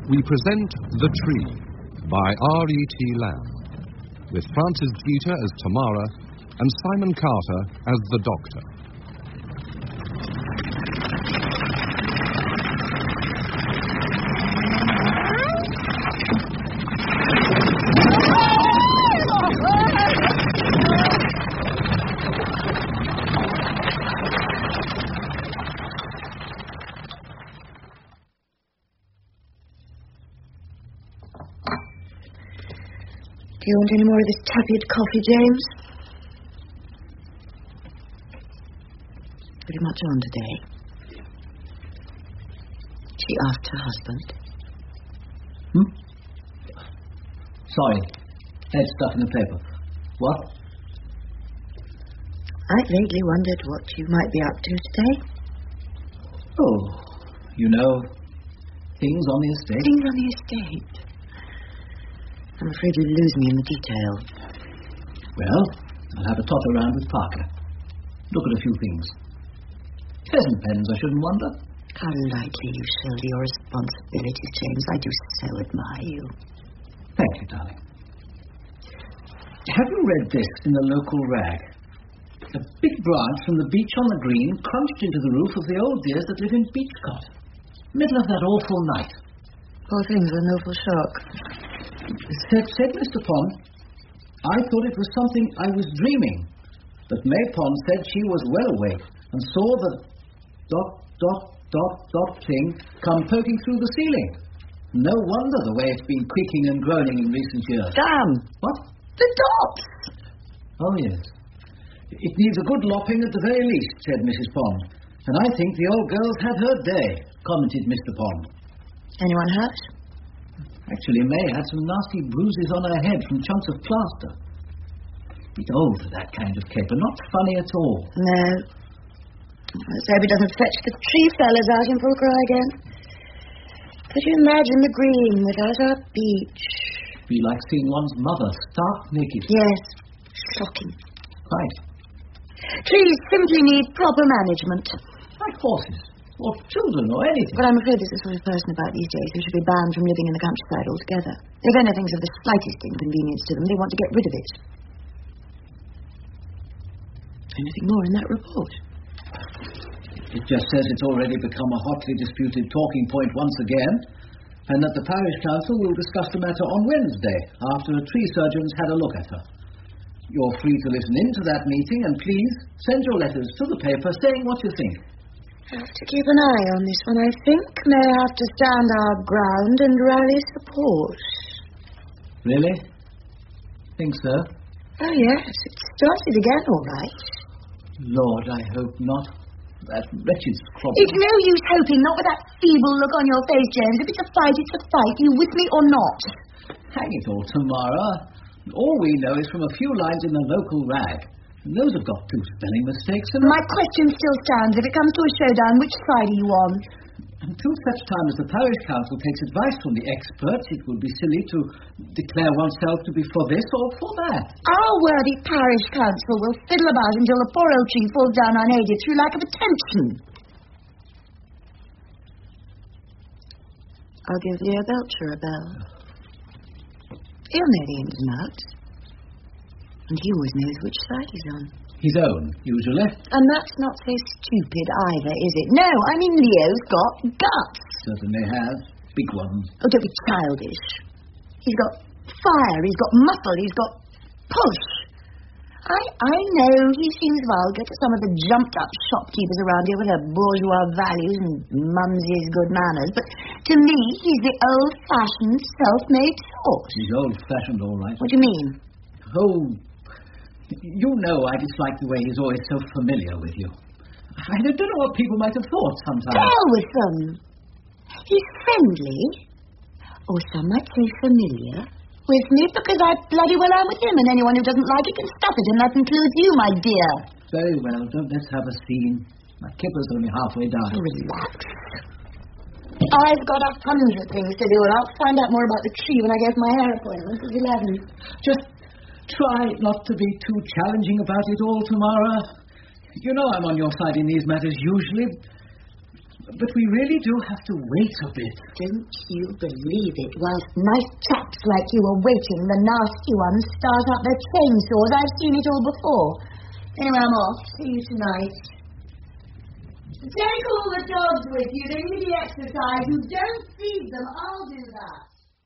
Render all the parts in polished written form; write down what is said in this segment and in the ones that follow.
we present The Tree by R.E.T. Lamb, with Frances Jeter as Tamara and Simon Carter as the Doctor. Do you want any more of this tuppy coffee, James? Pretty much on today. She asked her husband. Sorry. Head stuck in the paper. What? I vaguely wondered what you might be up to today. Oh, you know, things on the estate. Things on the estate? I'm afraid you lose me in the detail. Well, I'll have a tot around with Parker. Look at a few things. Pheasant pens, I shouldn't wonder. How lightly you shoulder your responsibilities, James. I do so admire you. Thank you, darling. Have you read this in the local rag? A big branch from the beech on the green crunched into the roof of the old dears that live in Beechcott. Middle of that awful night. Poor things, an awful shock. Said Mr. Pond, I thought it was something I was dreaming. But May Pond said she was well awake and saw the ... thing come poking through the ceiling. No wonder the way it's been creaking and groaning in recent years. Damn! What? The dots! Oh, yes. It needs a good lopping at the very least, said Mrs. Pond. And I think the old girl's had her day, commented Mr. Pond. Anyone hurt? Actually, May had some nasty bruises on her head from chunks of plaster. Bit old for that kind of caper. Not funny at all. No. Let's hope it doesn't fetch the tree fellas out in full cry again. Could you imagine the green without our beach? Be like seeing one's mother stark naked. Yes. Shocking. Right. Trees simply need proper management. Like horses. Or children, or anything. But I'm afraid there's a sort of person about these days who should be banned from living in the countryside altogether. If anything's of the slightest inconvenience to them, they want to get rid of it. Anything more in that report? It just says it's already become a hotly disputed talking point once again, and that the parish council will discuss the matter on Wednesday, after a tree surgeon's had a look at her. You're free to listen in to that meeting, and please send your letters to the paper saying what you think. Have to keep an eye on this one, I think. May have to stand our ground and rally support. Really? Think so? Oh, yes. It started again, all right. Lord, I hope not. That wretched scrub. It's no use hoping, not with that feeble look on your face, James. If it's a fight, it's a fight. You with me or not? Hang it all, Tamara. All we know is from a few lines in the local rag. And those have got two spelling mistakes. And my question still stands. If it comes to a showdown, which side are you on? Until such time as the parish council takes advice from the experts, it would be silly to declare oneself to be for this or for that. Our worthy parish council will fiddle about until the poor old tree falls down unaided through lack of attention. I'll give Leo Belcher a bell. He'll know the ins and outs. And he always knows which side he's on. His own, usually. And that's not so stupid either, is it? No, I mean Leo's got guts. Certainly has. Big ones. Oh, don't be childish. He's got fire, he's got muscle, he's got push. I know he seems vulgar to some of the jumped-up shopkeepers around here with their bourgeois values and mumsy's good manners, but to me, he's the old-fashioned, self-made sort. He's old-fashioned, all right. What do you mean? Oh, you know I dislike the way he's always so familiar with you. I don't know what people might have thought sometimes. To hell with them. He's friendly, or some might say familiar, with me because I bloody well am with him, and anyone who doesn't like it can stuff it, and that includes you, my dear. Very well, don't let's have a scene. My kipper's only halfway down. Relax. I've got 100 things to do, and I'll find out more about the tree when I get my hair appointment at 11. Just try not to be too challenging about it all, Tamara. You know I'm on your side in these matters usually. But we really do have to wait a bit. Don't you believe it? Whilst nice chaps like you are waiting, the nasty ones start up their chainsaws. I've seen it all before. Anyway, I'm off. See you tonight. Take all the dogs with you. They need the exercise. You don't feed them. I'll do that.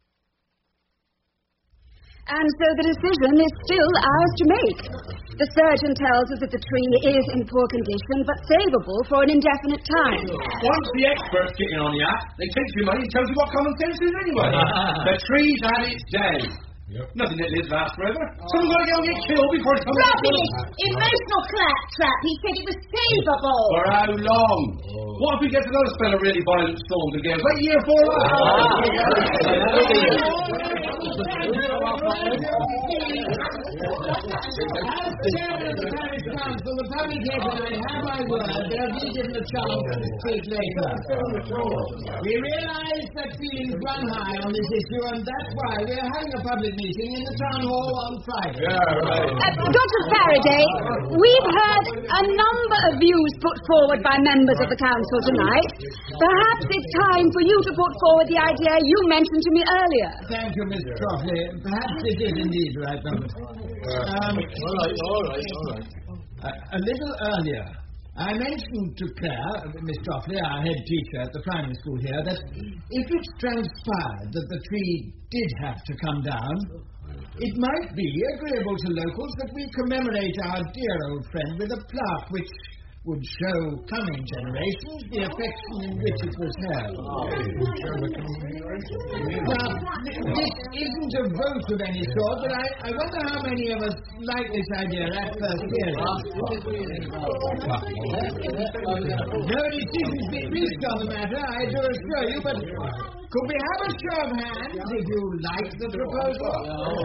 And so the decision is still ours to make. The surgeon tells us that the tree is in poor condition, but savable for an indefinite time. Once the experts get in on the act, they take your money and tell you what common sense is anyway. The tree's had its day. Yep. Nothing that lives lasts forever. Someone's got to go and get killed before it comes out. Rubbish! Emotional claptrap. He said it was savable. For how long? What if we get another spell of really violent storms again? Like year 4 As chairman of the parish council, the public here tonight have my word they'll be given a chance to speak later. We realise that feelings run high on this issue, and that's why we're having a public meeting in the town hall on Friday. Dr. Faraday, we've heard a number of views put forward by members of the council tonight. Perhaps it's time for you to put forward the idea you mentioned to me earlier. Thank you, Miss Croftley. Perhaps it is indeed right, Robert. All right. A little earlier, I mentioned to Claire, Miss Croftley, our head teacher at the primary school here, that if it's transpired that the tree did have to come down, it might be agreeable to locals that we commemorate our dear old friend with a plaque which would show coming generations the affection in which it was held. Now, this isn't a vote of any sort, but I wonder how many of us like this idea at first hearing. No decision's been reached on the matter, I do assure you, but could we have a show of hands if you like the proposal?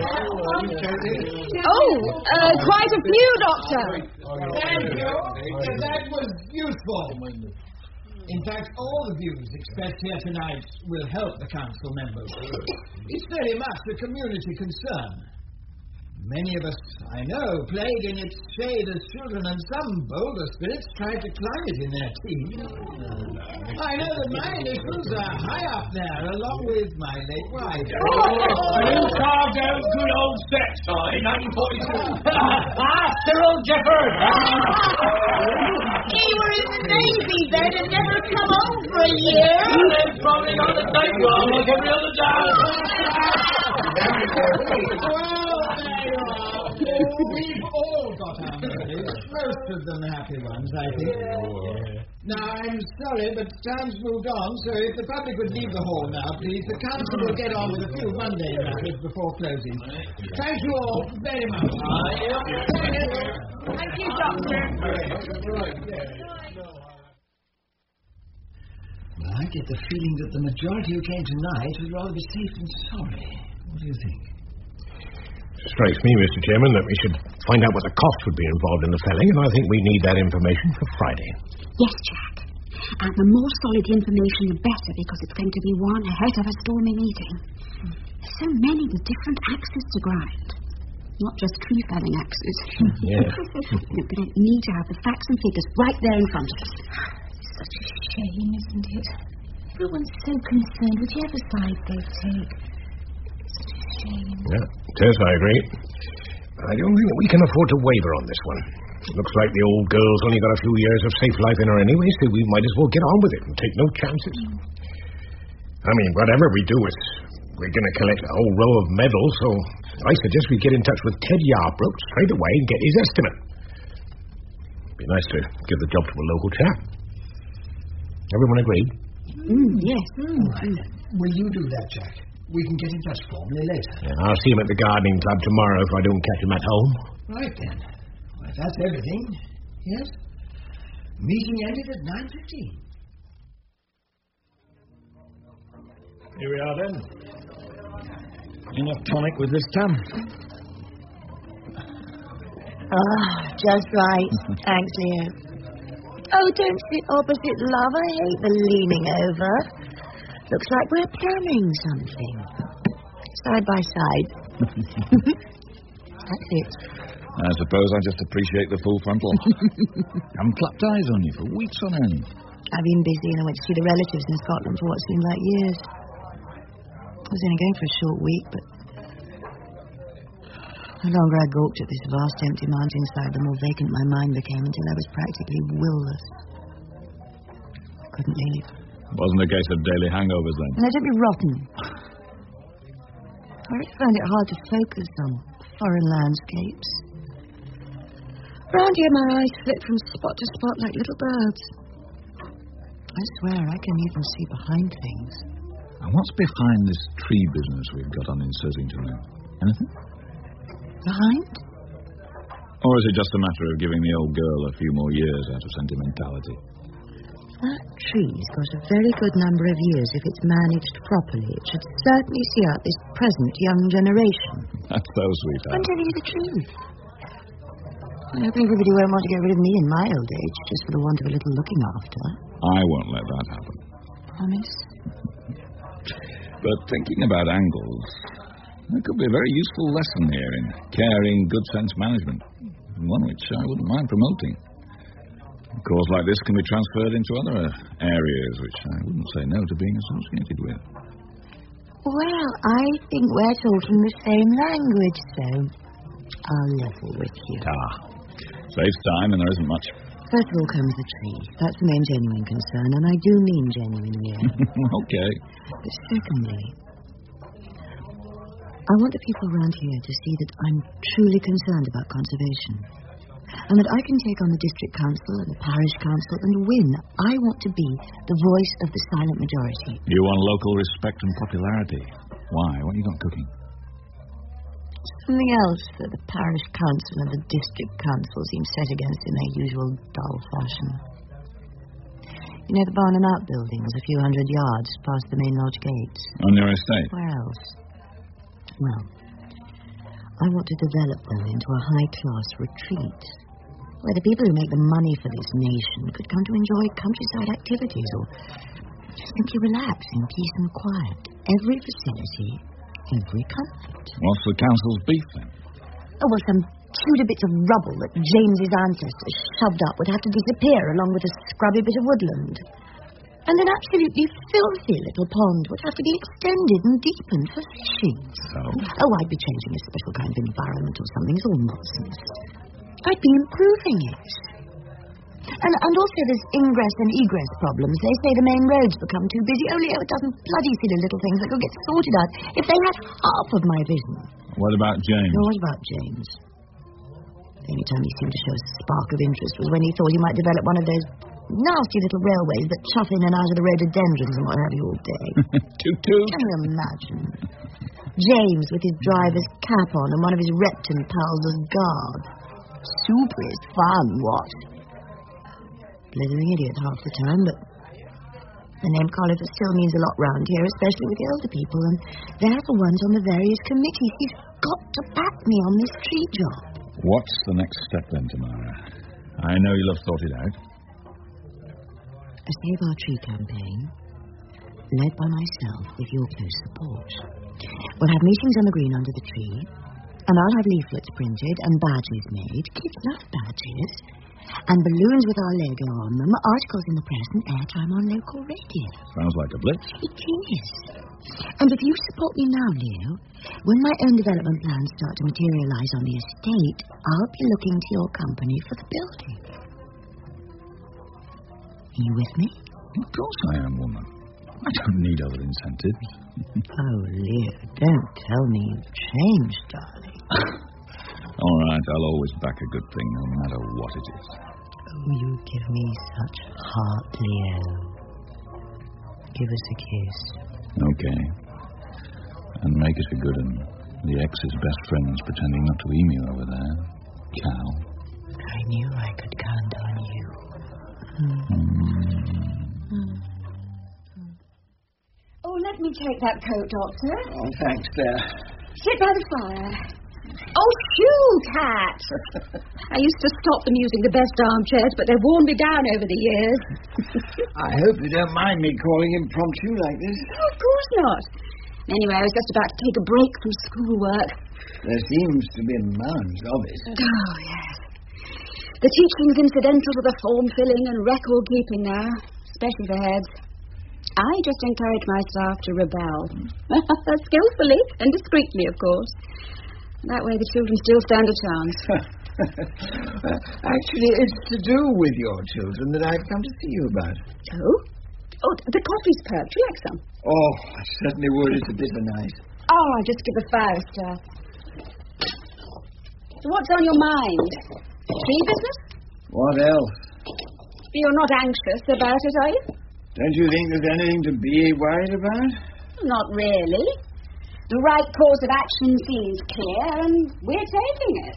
Quite a few, Doctor. Thank you. That was useful. In fact, all the views expressed here tonight will help the council members. It's very much a community concern. Many of us, I know, played in its shade as children, and some bolder spirits tried to climb it in their teens. I know that my initials are high up there, along with my late wife. You carved out good old sex, in 1942. Cyril Jefford! He were in the Navy then and never come home for a year. Then probably on the night wall like every other day. Well, there you are. We've all got our memories. Most of them happy ones, I think. Now, I'm sorry, but time's moved on, so if the public would leave the hall now, please, the council will get on with a few Monday matters before closing. Thank you all very much. Thank you, Doctor. Well, I get the feeling that the majority who came tonight would rather be safe than sorry. What do you think? Strikes me, Mr. Chairman, that we should find out what the cost would be involved in the felling, and I think we need that information for Friday. Yes, Jack. And the more solid information, the better, because it's going to be one ahead of a stormy meeting. There's so many with different axes to grind. Not just tree-felling axes. Yes. No, but I need to have the facts and figures right there in front of us. It's such a shame, isn't it? Everyone's so concerned whichever side they take. Such a shame. Yeah, Tess, I agree. I don't think that we can afford to waver on this one. It looks like the old girl's only got a few years of safe life in her anyway, so we might as well get on with it and take no chances. I mean, whatever we do, we're going to collect a whole row of medals, so I suggest we get in touch with Ted Yarbrough straight away and get his estimate. It'd be nice to give the job to a local chap. Everyone agreed? Yes. Right. Will you do that, Jack? We can get in touch formally later. Yeah, I'll see him at the gardening club tomorrow if I don't catch him at home. Right, then. Well, if that's everything, yes? Meeting ended at 9:15. Here we are, then. Enough tonic with this, Tam. Just right. Thanks, Leo. Oh, don't sit opposite, love. I hate the leaning over. Looks like we're planning something. Side by side. That's it. I suppose I just appreciate the full frontal. Haven't clapped eyes on you for weeks on end. I've been busy and I went to see the relatives in Scotland for what seemed like years. I was only going for a short week, but the longer I gawped at this vast empty mountainside, the more vacant my mind became until I was practically willless. I couldn't leave. Wasn't a case of daily hangovers then? No, don't be rotten. I always found it hard to focus on foreign landscapes. Round here my eyes flit from spot to spot like little birds. I swear I can even see behind things. And what's behind this tree business we've got on in Sursington now? Anything? Behind? Or is it just a matter of giving the old girl a few more years out of sentimentality? That tree's got a very good number of years if it's managed properly. It should certainly see out this present young generation. That's so sweetheart. I'm telling you the truth. I hope everybody won't want to get rid of me in my old age just for the want of a little looking after. I won't let that happen. Promise? But thinking about angles, there could be a very useful lesson here in caring, good sense management. One which I wouldn't mind promoting. A course like this can be transferred into other areas which I wouldn't say no to being associated with. Well, I think we're talking the same language, so I'll level with you. Saves time and there isn't much. First of all comes the tree. That's the main genuine concern, and I do mean genuine here. Okay. But secondly, I want the people around here to see that I'm truly concerned about conservation. And that I can take on the district council and the parish council and win. I want to be the voice of the silent majority. You want local respect and popularity. Why? What you got cooking? Something else that the parish council and the district council seem set against in their usual dull fashion. You know the barn and out buildings a few hundred yards past the main lodge gates? On your estate? Where else? Well, I want to develop them into a high-class retreat where the people who make the money for this nation could come to enjoy countryside activities or simply relax in peace and quiet. Every facility, every comfort. What's the council's beef then? Oh, well, some Tudor bits of rubble that James's ancestors shoved up would have to disappear along with a scrubby bit of woodland. And an absolutely filthy little pond would have to be extended and deepened for fishing. So? Oh, I'd be changing a special kind of environment or something. It's all nonsense. I'd be improving it. And also there's ingress and egress problems. They say the main roads become too busy. Only a dozen bloody silly little things that could get sorted out if they had half of my vision. What about James? No, what about James? The only time he seemed to show a spark of interest was when he thought he might develop one of those nasty little railways that chuff in and out of the rhododendrons and what have you all day. Toot-toot. Can you imagine? James with his driver's cap on and one of his Repton pals as guard. Superest fun, what? Blithering idiot half the time, but the name Colliver still means a lot round here, especially with the older people, and they're the ones on the various committees. He's got to back me on this tree job. What's the next step then, Tamara? I know you'll have thought it out. A Save Our Tree campaign, led by myself with your close support. We'll have meetings on the green under the tree, and I'll have leaflets printed and badges made. Kids love badges. And balloons with our logo on them, articles in the press, and airtime on local radio. Sounds like a blitz. It is. And if you support me now, Leo, when my own development plans start to materialize on the estate, I'll be looking to your company for the building. Are you with me? Of course I am, woman. I don't need other incentives. Oh, Leo, don't tell me you've changed, darling. All right, I'll always back a good thing, no matter what it is. Oh, you give me such heart, Leo. Give us a kiss. Okay. And make it a good one. The ex's best friend's pretending not to emu over there. Cal. I knew I could count on you. Oh, let me take that coat, Doctor. Oh, thanks, Claire. Sit by the fire. Oh, shoot, Hat! I used to stop them using the best armchairs, but they've worn me down over the years. I hope you don't mind me calling impromptu like this. Oh, of course not. Anyway, I was just about to take a break from schoolwork. There seems to be mounds of it. Oh, yes. The teaching's incidental to the form-filling and record-keeping now. especially for heads. I just encourage my staff to rebel. Skillfully and discreetly, of course. That way the children still stand a chance. Actually, it's to do with your children that I've come to see you about. Oh? Oh, the coffee's perked. You like some? Oh, I certainly would. It's a bitter night. Oh, I'll just give the fire a stir. So what's on your mind? Tree business? What else? You're not anxious about it, are you? Don't you think there's anything to be worried about? Not really. The right course of action seems clear, and we're taking it.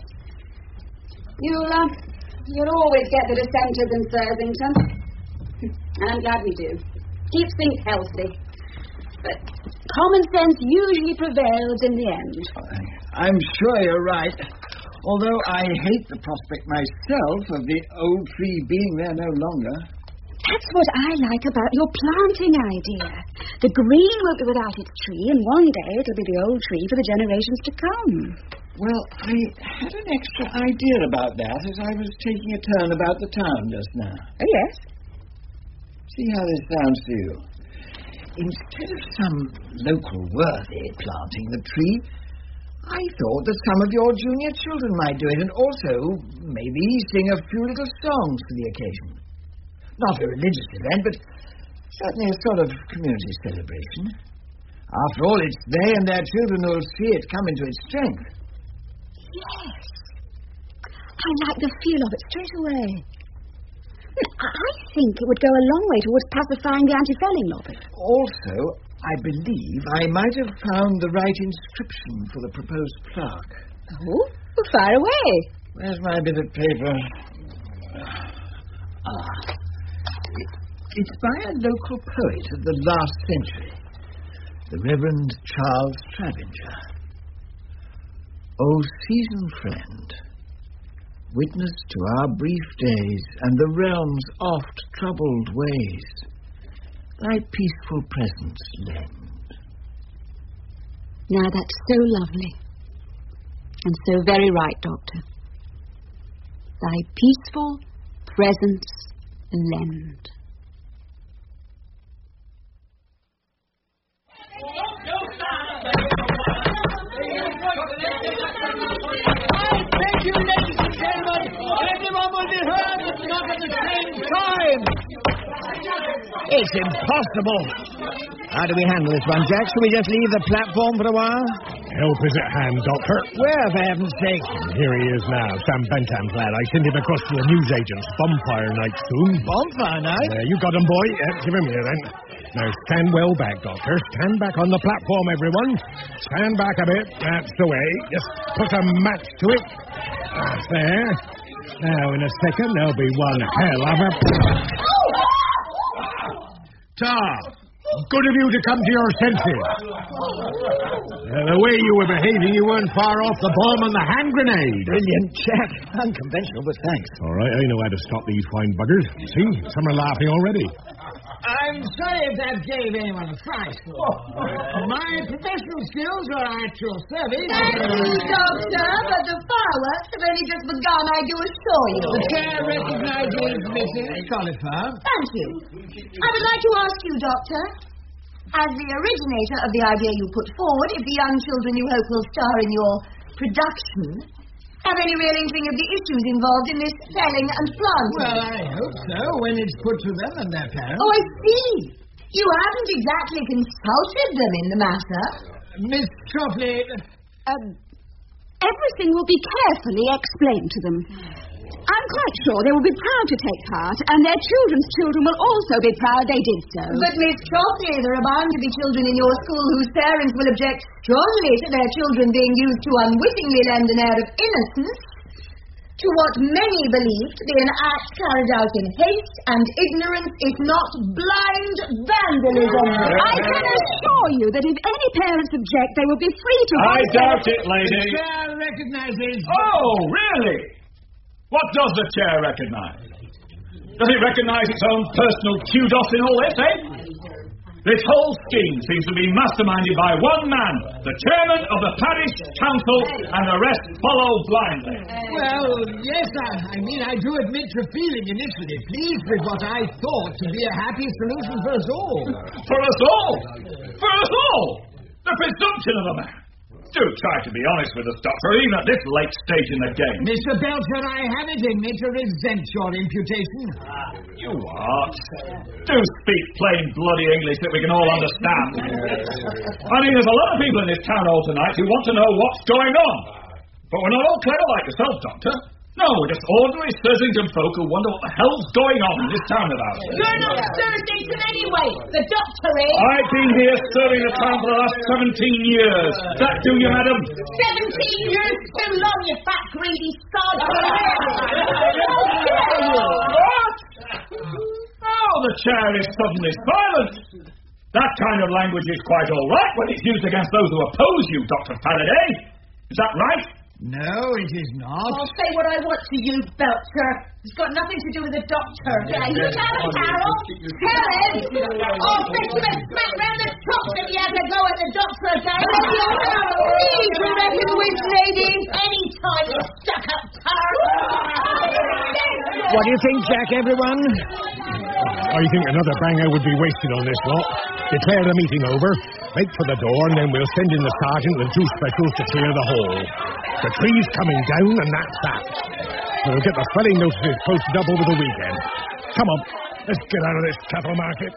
You'll always get the dissenters in Survington. And I'm glad we do. Keeps things healthy. But common sense usually prevails in the end. I'm sure you're right. Although I hate the prospect myself of the old tree being there no longer. That's what I like about your planting idea. The green won't be without its tree, and one day it'll be the old tree for the generations to come. Well, I had an extra idea about that as I was taking a turn about the town just now. Oh, yes? See how this sounds to you. Instead of some local worthy planting the tree, I thought that some of your junior children might do it, and also maybe sing a few little songs for the occasion. Not a religious event, but certainly a sort of community celebration. After all, it's they and their children who will see it come into its strength. Yes. I like the feel of it straight away. I think it would go a long way towards pacifying the anti-felling lobby. Also, I believe I might have found the right inscription for the proposed plaque. Oh? Well, fire away. Where's my bit of paper? It's by a local poet of the last century, the Reverend Charles Travinger. O seasoned friend, witness to our brief days and the realm's oft troubled ways, thy peaceful presence lend. Now that's so lovely, and so very right, Doctor. Thy peaceful presence lend. Thank you, ladies and gentlemen. Everyone will be heard, but not at the same time. It's impossible. How do we handle this one, Jack? Shall we just leave the platform for a while? Help is at hand, Doctor. Where, for heaven's sake? Here he is now, Sam Bentham's lad. I sent him across to the newsagent's bonfire night soon. Bonfire night? You got him, boy. Give him here, then. Now, stand well back, Doctor. Stand back on the platform, everyone. Stand back a bit. That's the way. Just put a match to it. That's there. Now, in a second, there'll be one hell of a... Tar, good of you to come to your senses. The way you were behaving, you weren't far off the bomb and the hand grenade. Brilliant, Jack. Unconventional, but thanks. All right, I know how to stop these fine buggers. See, some are laughing already. I'm sorry if that gave anyone a fright. My professional skills are at your service. Thank you, Doctor, but the fireworks have only just begun, I do assure you. The chair recognizes Mrs. Collifer. Thank you. I would like to ask you, Doctor, as the originator of the idea you put forward, if the young children you hope will star in your production have any real inkling of the issues involved in this selling and planting? Well, I hope so, when it's put to them and their parents. Oh, I see. You haven't exactly consulted them in the matter. Miss Tropley... Everything will be carefully explained to them. I'm quite sure they will be proud to take part, and their children's children will also be proud they did so. But, Miss Tropley, there are bound to be children in your school whose parents will object strongly to their children being used to unwittingly lend an air of innocence to what many believe to be an act carried out in haste and ignorance, if not blind vandalism. I can assure you that if any parents object, they will be free to... I doubt it, lady. The chair recognizes... Oh, really? What does the chair recognise? Does it recognise its own personal kudos in all this, eh? This whole scheme seems to be masterminded by one man, the chairman of the parish council, and the rest follow blindly. Well, yes, I do admit to feeling initially pleased with what I thought to be a happy solution for us all. For us all? For us all? The presumption of a man. Do try to be honest with us, Doctor, even at this late stage in the game. Mr. Belcher, I have it in me to resent your imputation. You what? Do speak plain bloody English that we can all understand. I mean, there's a lot of people in this town hall tonight who want to know what's going on. But we're not all clever like yourself, Doctor. No, we're just ordinary Sursington folk who wonder what the hell's going on in this town about it. You're not Sursington anyway. The Doctor is. I've been here serving the town for the last 17 years. That do you, madam? 17 years too long, you fat greedy sod. How dare you? What? Oh, the chair is suddenly silent. That kind of language is quite all right when it's used against those who oppose you, Dr. Faraday. Is that right? No, it is not. I'll say what I want to you, Belcher. It's got nothing to do with the Doctor. Yeah, you tell him, Carol. Tell him. I'll fetch him a smack round the top if he has a go at the Doctor again. Please, remember the witch lady. Any time, you stuck-up tart. What do you think, Jack, everyone? I think another banger would be wasted on this lot. Declare the meeting over, make for the door, and then we'll send in the sergeant and 2 specials to clear the hall. The tree's coming down, and that's that. We'll get the spelling notices posted up over the weekend. Come on, let's get out of this cattle market.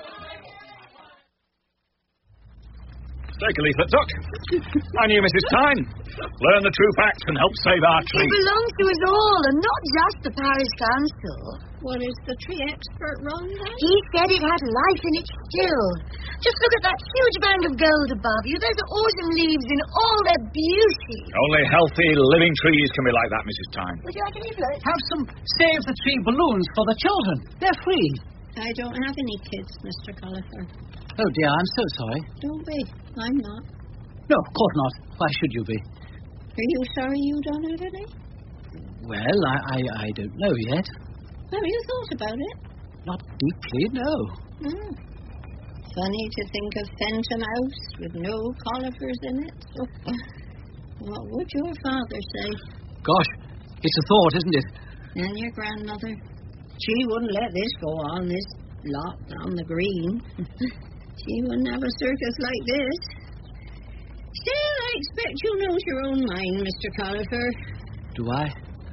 Take a leaflet, Doc. I knew Mrs. Tyne. Learn the true facts and help save our tree. It belongs to us all, and not just the parish council. What is the tree expert wrong then? He said it had life in it still. Just look at that huge band of gold above you. Those are autumn leaves in all their beauty. Only healthy, living trees can be like that, Mrs. Tyne. Would you like a leaflet? Have some Save the Tree balloons for the children. They're free. I don't have any kids, Mr. Collifer. Oh, dear, I'm so sorry. Don't be. I'm not. No, of course not. Why should you be? Are you sorry you don't have any? Well, I don't know yet. Have you thought about it? Not deeply, no. Funny to think of Fenton House with no Collifers in it. What would your father say? Gosh, it's a thought, isn't it? And your grandmother. She wouldn't let this go on, this lot on the green. She wouldn't have a circus like this. Still, I expect you know your own mind, Mr. Collifer. Do I?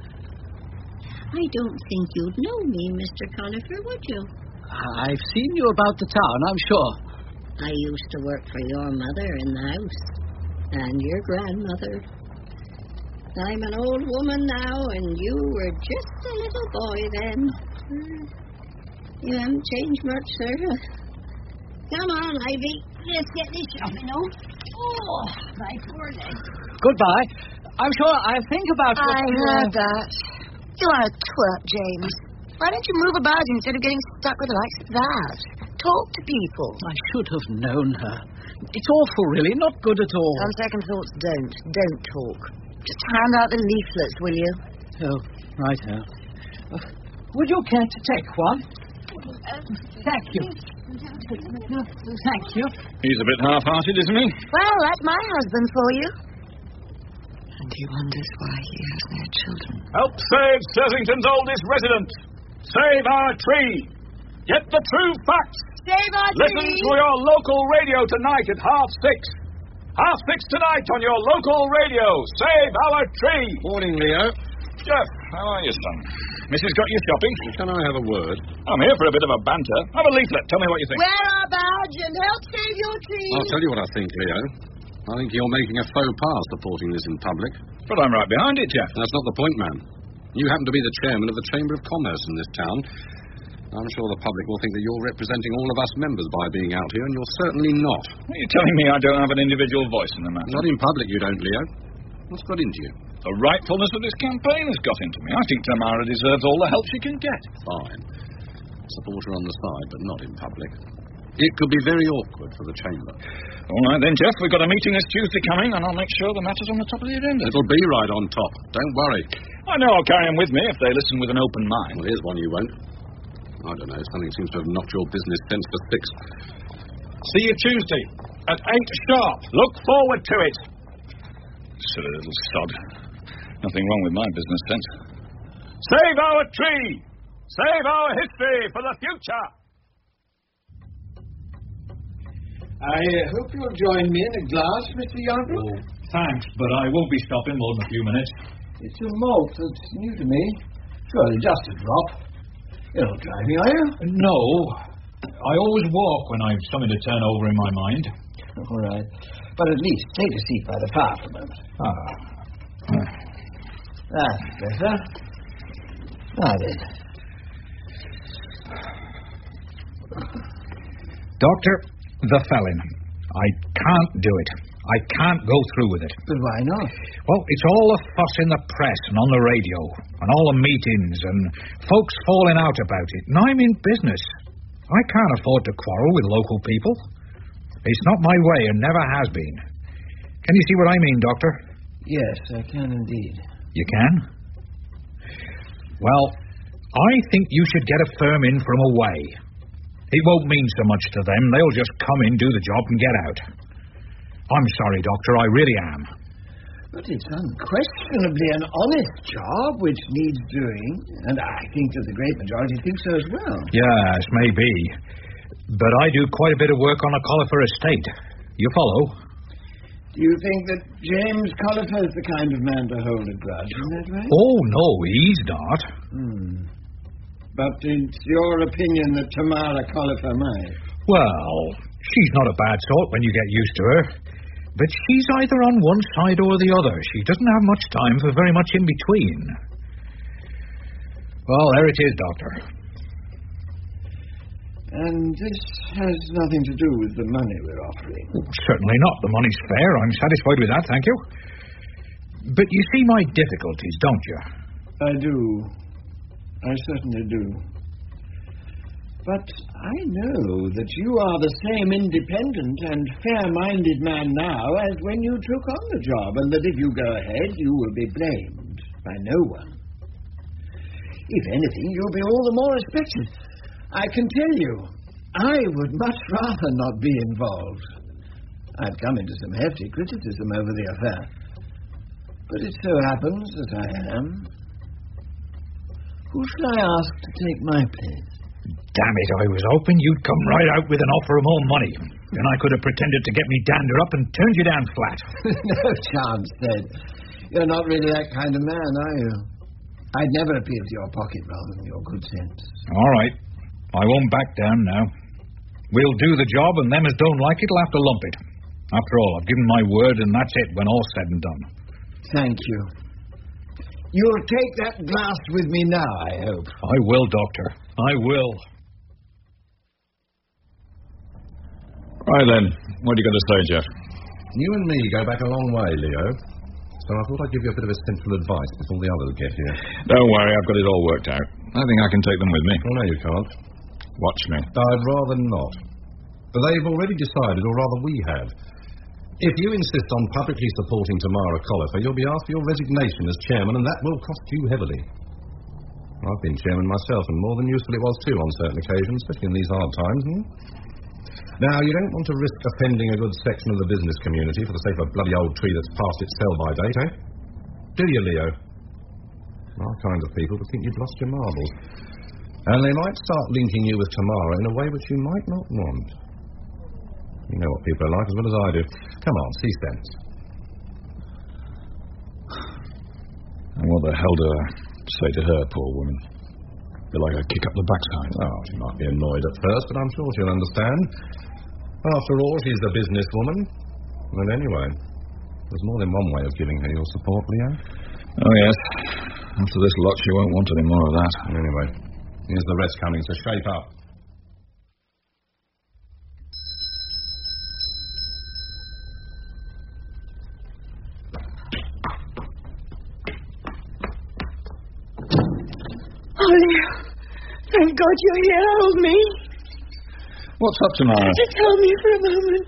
I don't think you'd know me, Mr. Collifer, would you? I've seen you about the town, I'm sure. I used to work for your mother in the house. And your grandmother. I'm an old woman now, and you were just a little boy then. You haven't changed much, sir. Come on, Ivy. Let's get this shopping on. Oh, my poor leg. Goodbye. I'm sure I'll think about what I heard that. You are a twerp, James. Why don't you move about instead of getting stuck with the likes of that? Talk to people. I should have known her. It's awful, really. Not good at all. On second thoughts, don't talk. Just hand out the leaflets, will you? Oh, righto. Would you care to take one? Thank you. Thank you. He's a bit half-hearted, isn't he? Well, that's my husband for you. And he wonders why he has no children. Help save Sursington's oldest resident. Save our tree. Get the true facts. Save our Listen tree. to your local radio tonight at 6:30. 6:30 tonight on your local radio. Save our tree. Morning, Leo. Jeff, how are you, son? Mrs. got you shopping? Can I have a word? I'm here for a bit of a banter. Have a leaflet. Tell me what you think. Wear our badge and help save your tree. I'll tell you what I think, Leo. I think you're making a faux pas supporting this in public. But I'm right behind it, Jeff. That's not the point, man. You happen to be the chairman of the Chamber of Commerce in this town. I'm sure the public will think that you're representing all of us members by being out here, and you're certainly not. Are you telling me I don't have an individual voice in the matter? Not in public, you don't, Leo. What's got into you? The rightfulness of this campaign has got into me. I think Tamara deserves all the help she can get. Fine. Support her on the side, but not in public. It could be very awkward for the Chamber. All right then, Jeff. We've got a meeting this Tuesday coming, and I'll make sure the matter's on the top of the agenda. It'll be right on top. Don't worry. I know I'll carry them with me if they listen with an open mind. Well, here's one you won't. I don't know. Something seems to have knocked your business sense for 6. See you Tuesday at 8 sharp. Look forward to it. Silly little sod. Nothing wrong with my business sense. Save our tree! Save our history for the future! I hope you'll join me in a glass, Mr. Yardley. Oh, thanks, but I won't be stopping more than a few minutes. It's a malt that's new to me. Surely just a drop. You're not driving, are you? No. I always walk when I've something to turn over in my mind. All right. But at least take a seat by the fire for a moment. That's better. Now then. Doctor, the felon. I can't do it. I can't go through with it. But why not? Well, it's all the fuss in the press and on the radio and all the meetings and folks falling out about it. And I'm in business. I can't afford to quarrel with local people. It's not my way and never has been. Can you see what I mean, Doctor? Yes, I can indeed. You can? Well, I think you should get a firm in from away. It won't mean so much to them. They'll just come in, do the job, and get out. I'm sorry, Doctor, I really am. But it's unquestionably an honest job which needs doing, and I think that the great majority think so as well. Yes, maybe. But I do quite a bit of work on the Collifer estate. You follow? Do you think that James Collifer is the kind of man to hold a grudge in that way? Oh, no, he's not. But it's your opinion that Tamara Collifer might? Well, she's not a bad sort when you get used to her. But she's either on one side or the other. She doesn't have much time for very much in between. Well, there it is, Doctor. And this has nothing to do with the money we're offering? Certainly not. The money's fair. I'm satisfied with that, thank you. But you see my difficulties, don't you? I do. I certainly do. But I know that you are the same independent and fair-minded man now as when you took on the job, and that if you go ahead, you will be blamed by no one. If anything, you'll be all the more respected. I can tell you, I would much rather not be involved. I've come into some hefty criticism over the affair. But it so happens that I am. Who shall I ask to take my place? Damn it, I was hoping you'd come right out with an offer of more money. Then I could have pretended to get me dander up and turned you down flat. No chance, Ted. You're not really that kind of man, are you? I'd never appeal to your pocket rather than your good sense. All right. I won't back down now. We'll do the job, and them as don't like it will have to lump it. After all, I've given my word, and that's it when all's said and done. Thank you. You'll take that glass with me now, I hope. I will, Doctor. I will. Right then, what are you going to say, Jeff? You and me go back a long way, Leo. So I thought I'd give you a bit of essential advice before the others get here. Don't worry, I've got it all worked out. I think I can take them with me. Oh, no, you can't. Watch me. I'd rather not. But they've already decided, or rather we have. If you insist on publicly supporting Tamara Collifer, you'll be asked for your resignation as chairman, and that will cost you heavily. I've been chairman myself, and more than useful it was too on certain occasions, especially in these hard times. Now, you don't want to risk offending a good section of the business community for the sake of a bloody old tree that's past its sell-by date, eh? Do you, Leo? Our kind of people would think you'd lost your marbles. And they might start linking you with Tamara in a way which you might not want. You know what people are like as well as I do. Come on, see sense. And what the hell do I say to her, poor woman? Be like a kick up the backside. Oh, she might be annoyed at first, but I'm sure she'll understand. After all, she's a businesswoman. And anyway, there's more than one way of giving her your support, Leo. Oh, yes. After this lot, she won't want any more of that. Anyway, here's the rest coming, so shape up. Oh, Leo. Thank God you're here. Hold me. What's up, Tamara? Just hold me for a moment.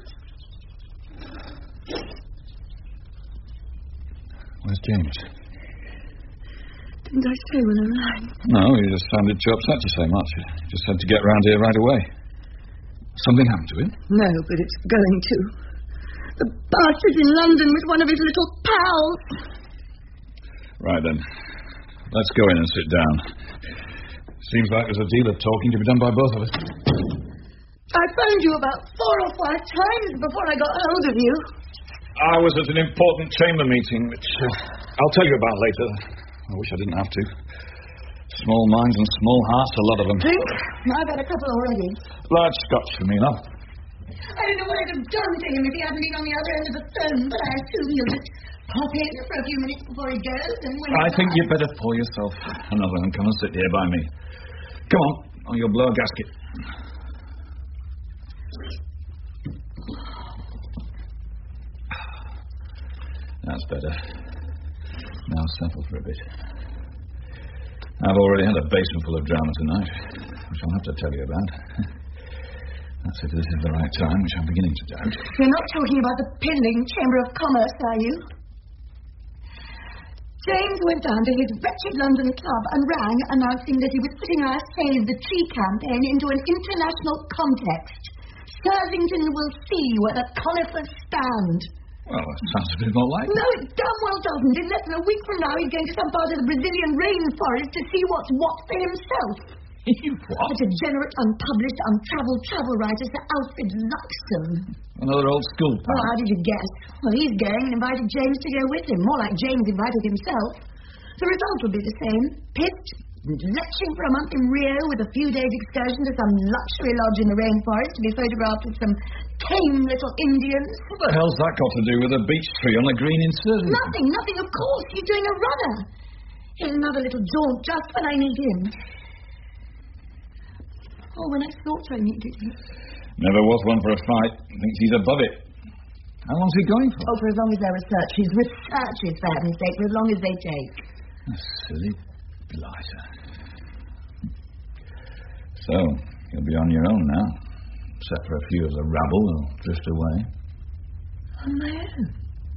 Where's James? Didn't I say when I rang? No, you just sounded too upset to say much. You just had to get round here right away. Something happened to him? No, but it's going to. The bastard's in London with one of his little pals. Right then. Let's go in and sit down. Seems like there's a deal of talking to be done by both of us. I phoned you about 4 or 5 times before I got hold of you. I was at an important chamber meeting, which I'll tell you about later. I wish I didn't have to. Small minds and small hearts, a lot of them. Drink? I've had a couple already. Large scotch for me, love. I don't know what I'd have done to him if he hadn't been on the other end of the phone, but I assume he'll just pop in for a few minutes before he goes, and when I think you'd better pour yourself another and come and sit here by me. Come on, or you'll blow a gasket. That's better. Now settle for a bit. I've already had a basin full of drama tonight, which I'll have to tell you about. That's if this is the right time, which I'm beginning to doubt. You're not talking about the pending Chamber of Commerce, are you? James went down to his wretched London club and rang, announcing that he was putting our Save the Tree campaign into an international context. Survington will see where the conifers stand. Well, that sounds a bit more like... No, it damn well doesn't. In less than a week from now, he's going to some part of the Brazilian rainforest to see what's what for himself. What? A degenerate, unpublished, untravelled travel writer, Sir Alfred Luxton. Another old school pal. Well, how did you guess? Well, he's going and invited James to go with him. More like James invited himself. The result will be the same. Pipped, lecturing for a month in Rio with a few days' excursion to some luxury lodge in the rainforest to be photographed with some tame little Indians. What the hell's that got to do with a beech tree on a green in Surrey? Nothing, of course. He's doing a runner. Here's another little jaunt just when I need him. Oh, when I thought I needed him. Never was one for a fight. Thinks he's above it. How long's he going for? Oh, for as long as their research. His research is, for heaven's sake, for as long as they take. A silly blighter. So, you'll be on your own now. Except for a few of the rabble who'll drift away. On my own?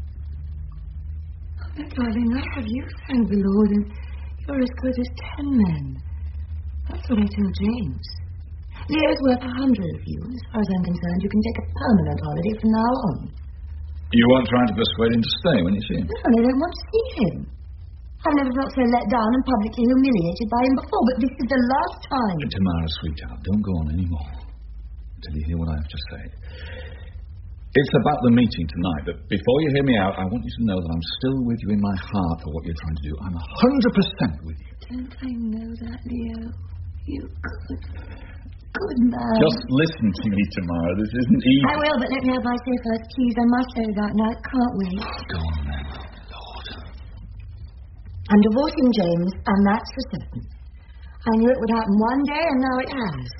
Oh, my darling, I have you, thank the Lord, and you're as good as 10 men. That's what I told James. Leo's worth 100 of you. As far as I'm concerned, you can take a permanent holiday from now on. You weren't trying to persuade him to stay when you see him? No, I don't want to see him. I've never felt so let down and publicly humiliated by him before, but this is the last time. Tamara, sweetheart, don't go on any more until you hear what I have to say. It's about the meeting tonight, but before you hear me out, I want you to know that I'm still with you in my heart for what you're trying to do. I'm 100% with you. Don't I know that, Leo? You good man. Just listen to me, Tamara. This isn't easy. I will, but let me have my say first, please. I must say that now. I can't wait. Go on, then. Lord. I'm divorcing James, and that's for certain. I knew it would happen one day, and now it has.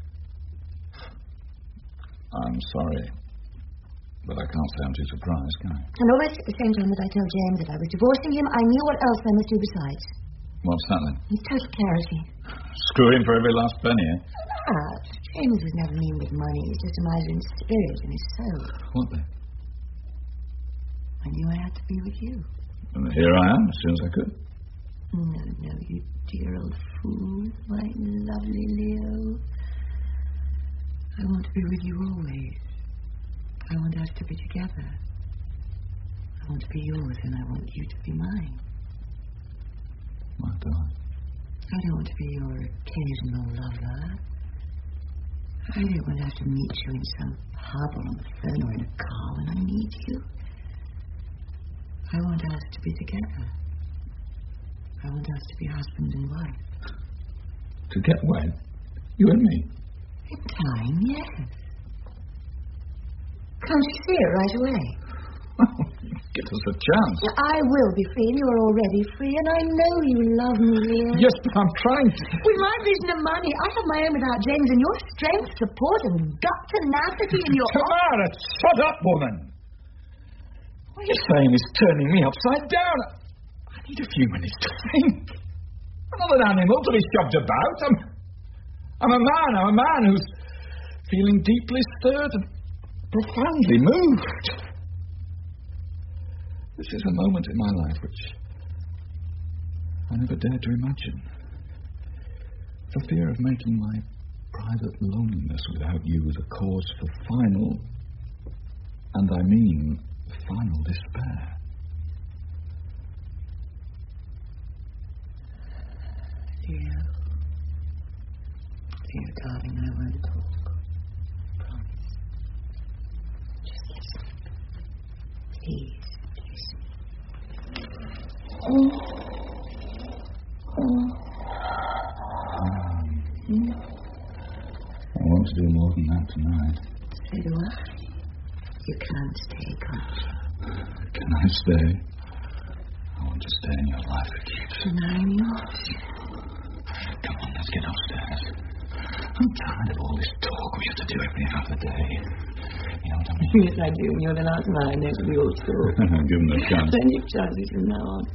I'm sorry, but I can't say I'm too surprised, can I? And almost at the same time that I told James that I was divorcing him, I knew what else I must do besides. What's that, then? He's total clarity. Screw him for every last penny, eh? Perhaps. James was never mean with money. He's just a miser in spirit and his soul. What, then? I knew I had to be with you. And here I am, as soon as I could. No, you dear old fool. My lovely Leo. I want to be with you always. I want us to be together. I want to be yours and I want you to be mine. My God. I don't want to be your occasional lover. I don't want to have to meet you in some pub or on the phone or in a car when I need you. I want us to be together. I want us to be husband and wife. To get wed? You and me? In time, yes. Can't you see it right away? Give us a chance. I will be free, and you're already free, and I know you love me, Leo. Yes, but I'm trying to. With my vision of money, I have my own without James, and your strength, support, and gut tenacity in your... Tamara, shut up, woman! What you're saying is turning me upside down. I need a few minutes to think. I'm not an animal to be shoved about. I'm a man who's feeling deeply stirred and profoundly moved. This is a moment in my life which I never dared to imagine. For fear of making my private loneliness without you is a cause for final, and I mean final despair. Dear darling, I won't talk. Promise. Just listen. Please, listen. I want to do more than that tonight. So do I. You can't stay, can't you? Can I stay? I want to stay in your life for keeps. And I'm yours. Come on, let's get upstairs. I'm tired of all this talk we have to do every half a day. You know what I mean? Yes, I do. You're the last man. We all talk. Give them a chance. Plenty of chances from now on.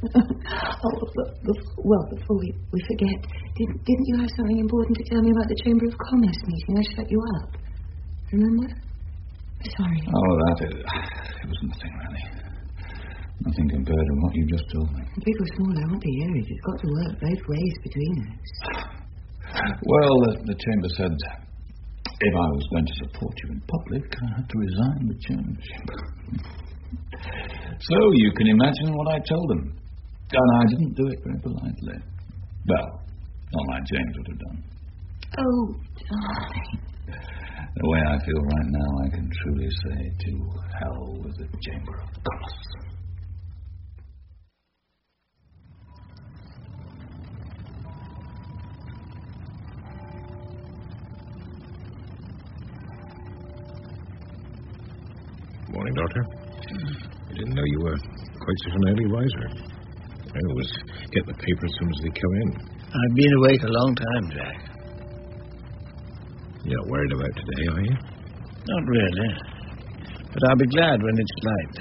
Before we forget, didn't you have something important to tell me about the Chamber of Commerce meeting? I shut you up. Remember? Sorry. Oh, it was nothing, really. Nothing compared to what you just told me. Big or small, I want to hear it. It's got to work both ways between us. Well, the Chamber said if I was going to support you in public, I had to resign the chairmanship. So you can imagine what I told them. And I didn't do it very politely. Well, not like James would have done. Oh, darling. The way I feel right now, I can truly say to hell with the Chamber of Commerce. Morning, Doctor. I didn't know you were quite such an early riser. I always get the paper as soon as they come in. I've been awake a long time, Jack. You're not worried about today, are you? Not really. But I'll be glad when it's light.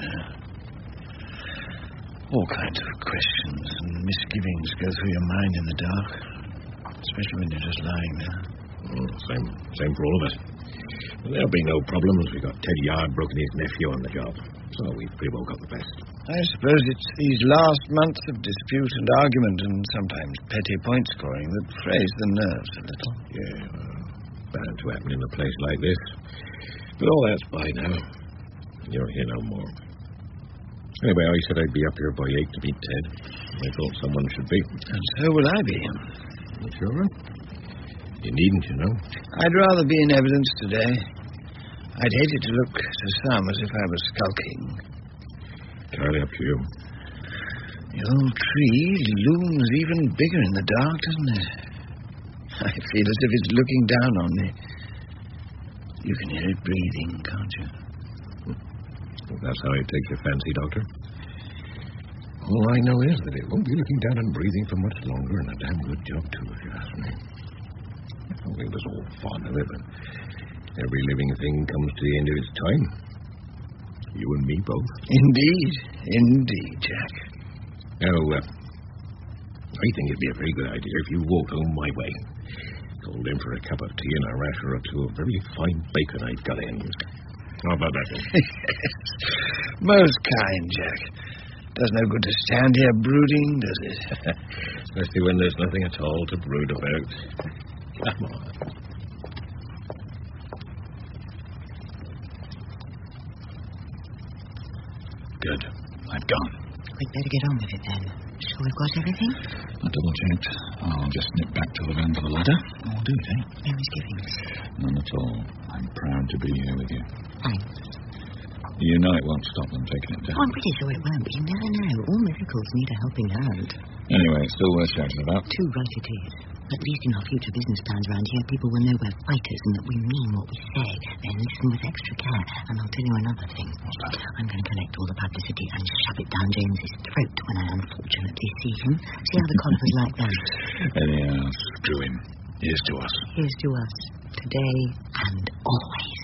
All kinds of questions and misgivings go through your mind in the dark. Especially when you're just lying there. Same for all of us. Well, there'll be no problems. We've got Ted Yardbrook and his nephew on the job. So we've pretty well got the best. I suppose it's these last months of dispute and argument and sometimes petty point scoring that frays the nerves a little. Yeah, bound to happen in a place like this. But all that's by now. You're here no more. Anyway, I said I'd be up here by 8 to meet Ted. I thought someone should be. And so will I be. You sure? You needn't, you know. I'd rather be in evidence today. I'd hate it to look to some as if I was skulking. Entirely up to you. The old tree looms even bigger in the dark, doesn't it? I feel as if it's looking down on me. You can hear it breathing, can't you? Well, that's how it takes your fancy, Doctor. All I know is that it won't be looking down and breathing for much longer, and a damn good job, too, if you ask me. I think it was all fun of it, but every living thing comes to the end of its time. You and me both. Indeed, Jack. Now, I think it'd be a very good idea if you walked home my way. Called in for a cup of tea and a rasher or two of very fine bacon I've got in. How about that, then? Most kind, Jack. Does no good to stand here brooding, does it? Especially when there's nothing at all to brood about. Come on. Good. I've gone. We'd better get on with it then. Sure we've got everything? I double-checked. I'll just nip back to the van for the ladder. I'll do it, eh? No misgivings. None at all. I'm proud to be here with you. Thanks. You know it won't stop them taking it down. Oh, I'm pretty sure it won't, but you never know. All miracles need a helping hand. Anyway, it's still worth shouting about. Too right it is. At least in our future business plans around here, people will know we're fighters and that we mean what we say. Then listen with extra care. And I'll tell you another thing. What's that? I'm going to collect all the publicity and shove it down James's throat when I unfortunately see him. See how the Collivers like that? Anyhow, screw him. Here's to us. Here's to us. Today and always.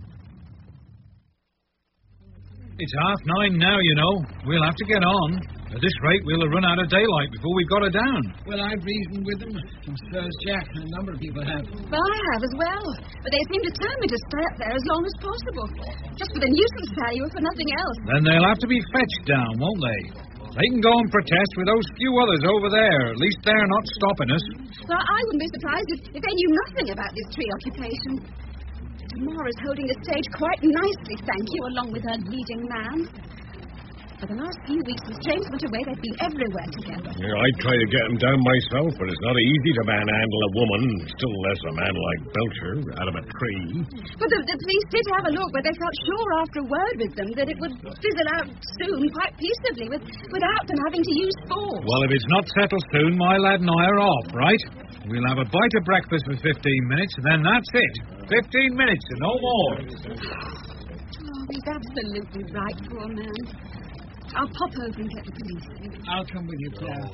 It's 9:30 now, you know. We'll have to get on. At this rate, we'll have run out of daylight before we've got her down. Well, I've reasoned with them. So has Jack, and a number of people have. Well, I have as well. But they seem determined to stay up there as long as possible. Just for the nuisance value, if for nothing else. Then they'll have to be fetched down, won't they? They can go and protest with those few others over there. At least they're not stopping us. Well, I wouldn't be surprised if they knew nothing about this tree occupation. Tamora's holding the stage quite nicely, thank you, along with her leading man. For the last few weeks, since James went away, they've been everywhere together. Yeah, I'd try to get them down myself, but it's not easy to manhandle a woman, still less a man like Belcher, out of a tree. But the police did have a look, but they felt sure after a word with them that it would fizzle out soon, quite peaceably, without them having to use force. Well, if it's not settled soon, my lad and I are off, right? We'll have a bite of breakfast for 15 minutes, and then that's it. 15 minutes and no more. Oh, he's absolutely right, poor man. I'll pop over and get the police. I'll come with you, Claire.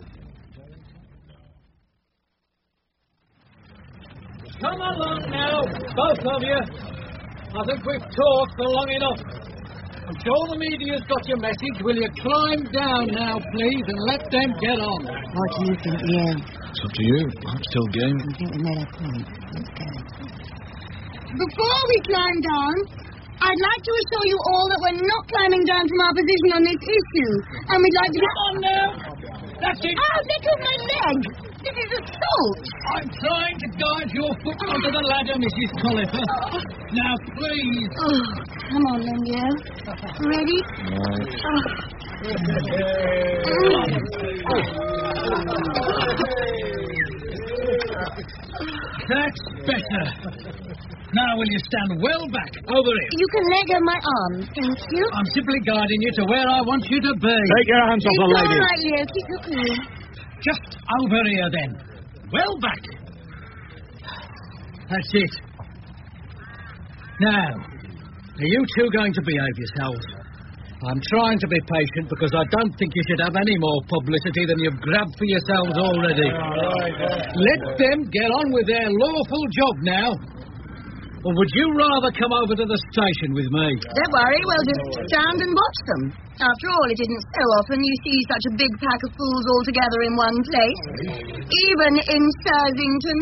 Come along now, both of you. I think we've talked for long enough. I'm sure the media's got your message. Will you climb down now, please, and let them get on? What do you think, Leo? It's up to you. I'm still game. I think we made our point. Let's go. Before we climb down, I'd like to assure you all that we're not climbing down from our position on this issue. And we'd like to get on now. That's it. Oh, let go of my leg. This is assault. I'm trying to guide your foot onto the ladder, Mrs. Collifer. Now, please. Oh, come on, then, Leo. Ready? That's better. Now will you stand well back, over here? You can let go of my arms, thank you. I'm simply guiding you to where I want you to be. Take your hands off the It's lady. all right, Leo. Keep your cool. Just over here, then. Well back. That's it. Now, are you two going to behave yourselves? I'm trying to be patient because I don't think you should have any more publicity than you've grabbed for yourselves already. Let them get on with their lawful job now. Or would you rather come over to the station with me? Don't worry, we'll just stand and watch them. After all, it isn't so often you see such a big pack of fools all together in one place. Even in Sursington.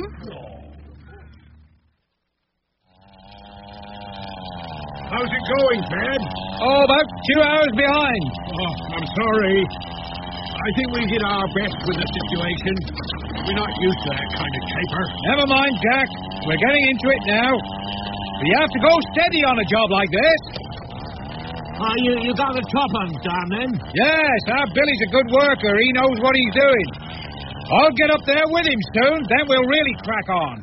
How's it going, Dad? Oh, about 2 hours behind. Oh, I'm sorry. I think we did our best with the situation. We're not used to that kind of caper. Never mind, Jack. We're getting into it now. But you have to go steady on a job like this. You got the top on, Darman. Yes, our Billy's a good worker. He knows what he's doing. I'll get up there with him soon, then we'll really crack on.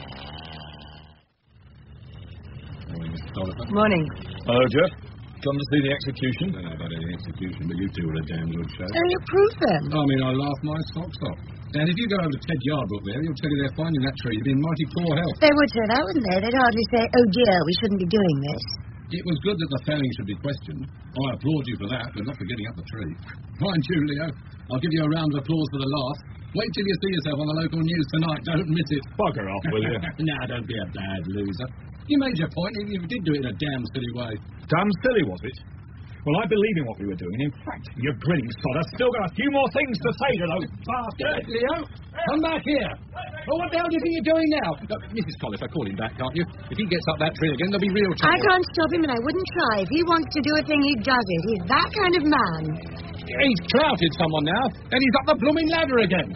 Morning. Hello, Jeff. Come to see the execution? I don't know about any execution, but you two were a damn good show. Oh, you prove them. I mean, I laughed my socks off. And if you go over to Ted Yarbrook there, he'll tell you they're finding that tree to be in mighty poor health. They would say that, wouldn't they? They'd hardly say, oh dear, we shouldn't be doing this. It was good that the felling should be questioned. I applaud you for that, but not for getting up the tree. Mind you, Leo, I'll give you a round of applause for the laugh. Wait till you see yourself on the local news tonight. Don't miss it. Bugger off, will you? Nah, don't be a bad loser. You made your point. You did do it in a damn silly way. Damn silly, was it? Well, I believe in what we were doing. In fact, you grinning sod, I've still got a few more things to say to those bastards. Leo, come back here. Oh, what the hell do you think you're doing now? Mrs. Collifer, call him back, can't you? If he gets up that tree again, there'll be real trouble. I can't stop him and I wouldn't try. If he wants to do a thing, he does it. He's that kind of man. He's clouted someone now, and he's up the blooming ladder again.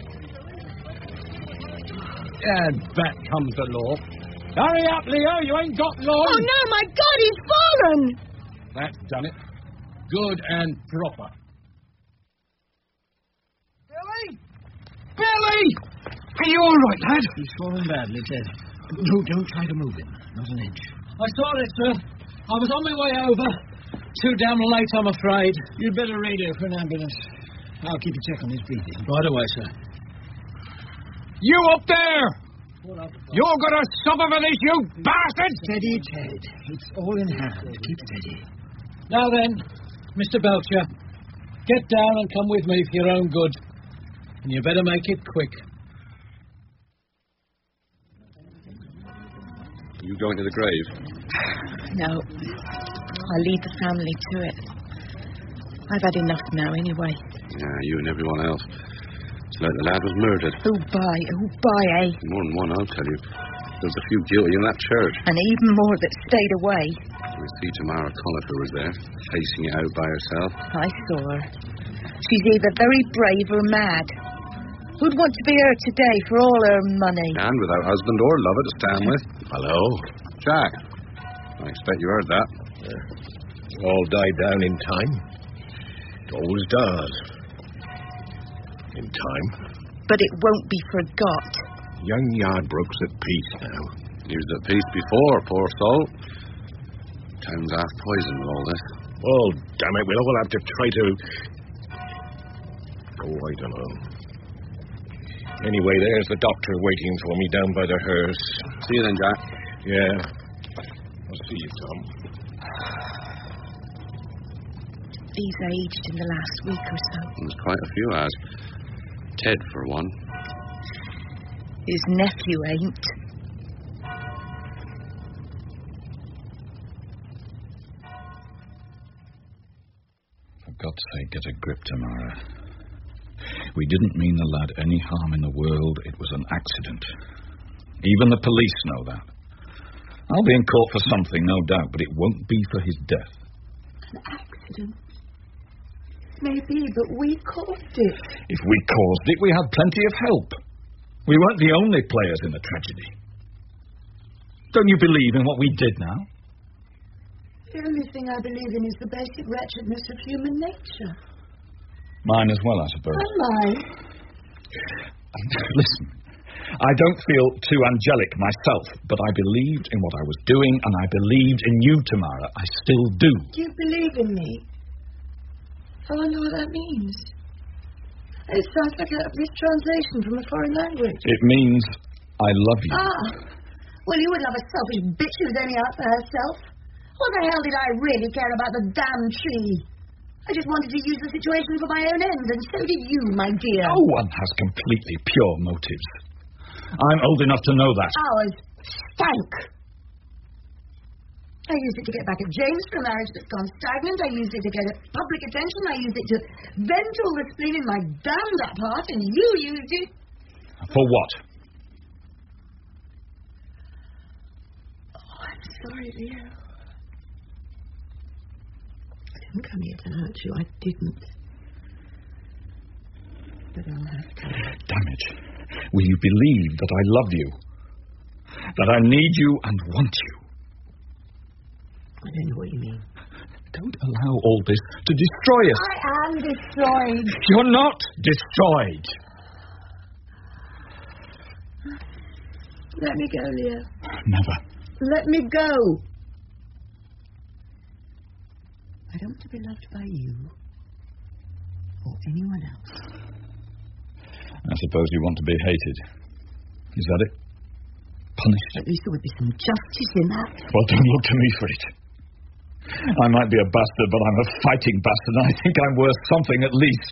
And back comes the law. Hurry up, Leo, you ain't got long. Oh, no, my God, he's fallen. That's done it. Good and proper. Billy! Billy! Are you all right, lad? He's fallen badly, Ted. No, don't try to move him. Not an inch. I saw it, sir. I was on my way over. Too damn late, I'm afraid. You'd better radio for an ambulance. I'll keep a check on his breathing. Right away, sir. You up there! You're going to suffer for this, you bastard! Steady, Ted. It's all in hand. Keep steady. Now then, Mr. Belcher, get down and come with me for your own good. And you better make it quick. Are you going to the grave? No. I'll leave the family to it. I've had enough now, anyway. Yeah, you and everyone else. It's like the lad was murdered. Who by, eh? More than one, I'll tell you. There was a few guilty in that church. And even more that stayed away. I see Tamara Collifer was there, facing it out by herself. I saw her. She's either very brave or mad. Who'd want to be her today for all her money? And without husband or lover to stand with. Hello? Jack, I expect you heard that. All died down in time. It always does. In time. But it won't be forgot. Young Yardbrook's at peace now. He was at peace before, poor soul. Town's half poisoned with all this. Well, damn it, we'll all have to try to... Oh, I don't know. Anyway, there's the doctor waiting for me down by the hearse. See you then, Jack. Yeah. I'll see you, Tom. He's aged in the last week or so. There's quite a few as. Ted, for one. His nephew ain't. For God's sake, get a grip, Tamara. We didn't mean the lad any harm in the world. It was an accident. Even the police know that. I'll be in court for something, no doubt, but it won't be for his death. An accident? Maybe, but we caused it. If we caused it, we had plenty of help. We weren't the only players in the tragedy. Don't you believe in what we did now? The only thing I believe in is the basic wretchedness of human nature. Mine as well, I suppose. And mine. Listen, I don't feel too angelic myself, but I believed in what I was doing, and I believed in you, Tamara. I still do. Do you believe in me? I wonder what that means. It sounds like a mistranslation from a foreign language. It means I love you. Ah, well, you would love a selfish bitch who's only out for herself. What the hell did I really care about the damn tree? I just wanted to use the situation for my own ends, and so did you, my dear. No one has completely pure motives. I'm old enough to know that. Ours stank. I used it to get back at James for a marriage that's gone stagnant. I used it to get public attention. I used it to vent all the spleen in my damned up heart, and you used it... For what? Oh, I'm sorry, Leo. I didn't come here to hurt you. I didn't. But I'll have to. Damn it. Will you believe that I love you? That I need you and want you? I don't know what you mean. Don't allow all this to destroy us. I am destroyed. You're not destroyed. Let me go, Leo. Never. Let me go. I don't want to be loved by you or anyone else. I suppose you want to be hated. Is that it? Punished? At least there would be some justice in that. Well, don't look to me for it. I might be a bastard, but I'm a fighting bastard, and I think I'm worth something at least.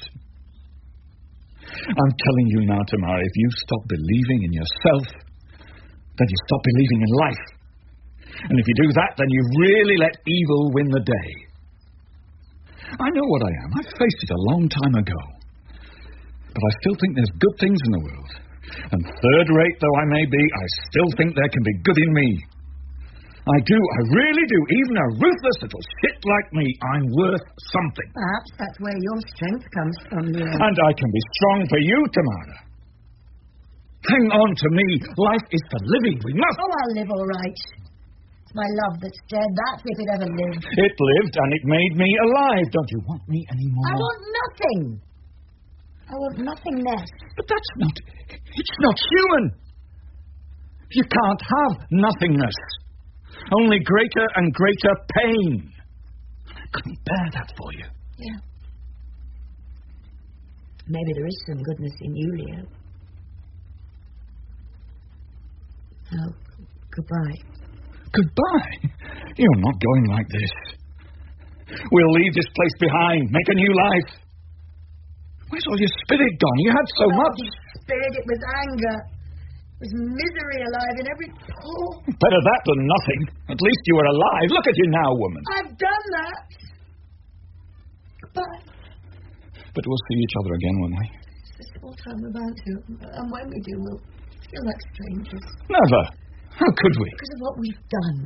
I'm telling you now, Tamara, if you stop believing in yourself, then you stop believing in life. And if you do that, then you really let evil win the day. I know what I am. I faced it a long time ago. But I still think there's good things in the world. And third-rate though I may be, I still think there can be good in me. I do, I really do. Even a ruthless little shit like me, I'm worth something. Perhaps that's where your strength comes from, Leo. And I can be strong for you, Tamara. Hang on to me. Life is for living. We must... Oh, I'll live all right. It's my love that's dead. That's if it ever lived. It lived and it made me alive. Don't you want me anymore? I want nothing. I want nothing less. But that's not... It's not human. You can't have nothingness. Only greater and greater pain. I couldn't bear that for you. Yeah. Maybe there is some goodness in you, Leo. Oh, goodbye. Goodbye? You're not going like this. We'll leave this place behind, make a new life. Where's all your spirit gone? You had so much. Spirit, it was anger. It was misery alive in every pore. Better that than nothing. At least you were alive. Look at you now, woman. I've done that. Goodbye. But we'll see each other again, won't we? It's a small time about to. And when we do, we'll feel like strangers. Never. How could we? Because of what we've done.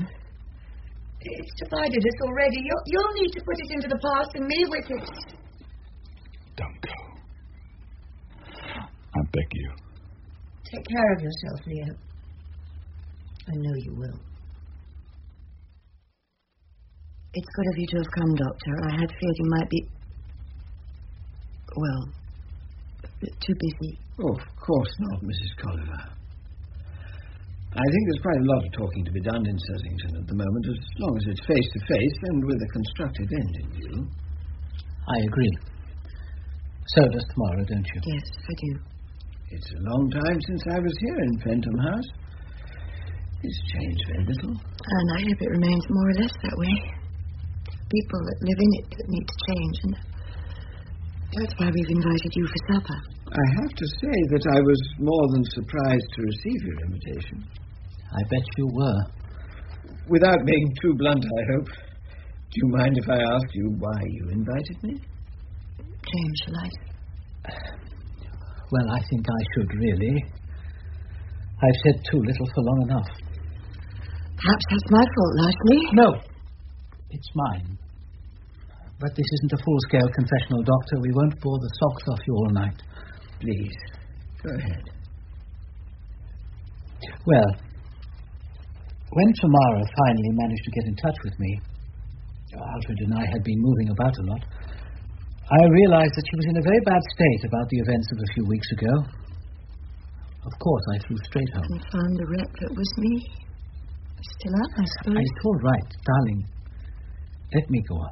It's divided us already. You'll need to put it into the past and me with it. Don't go. I beg you. Take care of yourself, Leo. I know you will. It's good of you to have come, Doctor. I had feared you might be... well, a bit too busy. Oh, of course not, Mrs. Colliver. I think there's quite a lot of talking to be done in Sussington at the moment, as long as it's face-to-face and with a constructive end in view. I agree. So does tomorrow, don't you? Yes, I do. It's a long time since I was here in Fenton House. It's changed very little. And I hope it remains more or less that way. People that live in it that need to change, and that's why we've invited you for supper. I have to say that I was more than surprised to receive your invitation. I bet you were. Without being too blunt, I hope. Do you mind if I ask you why you invited me? James, shall I? Well, I think I should, really. I've said too little for long enough. Perhaps that's my fault, largely. No. It's mine. But this isn't a full-scale confessional, Doctor. We won't bore the socks off you all night. Please, go ahead. Well, when Tamara finally managed to get in touch with me, Alfred and I had been moving about a lot, I realized that she was in a very bad state about the events of a few weeks ago. Of course, I flew straight home. And found the wreck that was me. Still up, I suppose. It's all right, darling. Let me go on.